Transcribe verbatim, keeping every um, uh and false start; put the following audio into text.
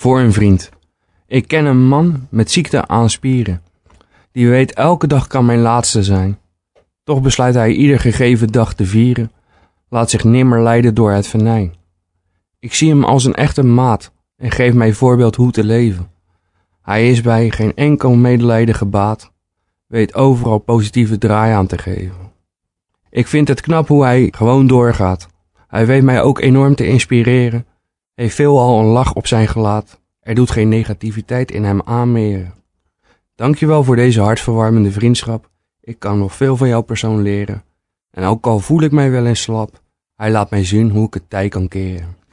Voor een vriend. Ik ken een man met ziekte aan spieren. Die weet elke dag kan mijn laatste zijn. Toch besluit hij ieder gegeven dag te vieren. Laat zich nimmer leiden door het venijn. Ik zie hem als een echte maat en geef mij voorbeeld hoe te leven. Hij is bij geen enkel medelijden gebaat. Weet overal positieve draai aan te geven. Ik vind het knap hoe hij gewoon doorgaat. Hij weet mij ook enorm te inspireren. Heeft veelal een lach op zijn gelaat. Er doet geen negativiteit in hem aanmeren. Dankjewel voor deze hartverwarmende vriendschap. Ik kan nog veel van jouw persoon leren. En ook al voel ik mij wel eens slap, hij laat mij zien hoe ik het tij kan keren.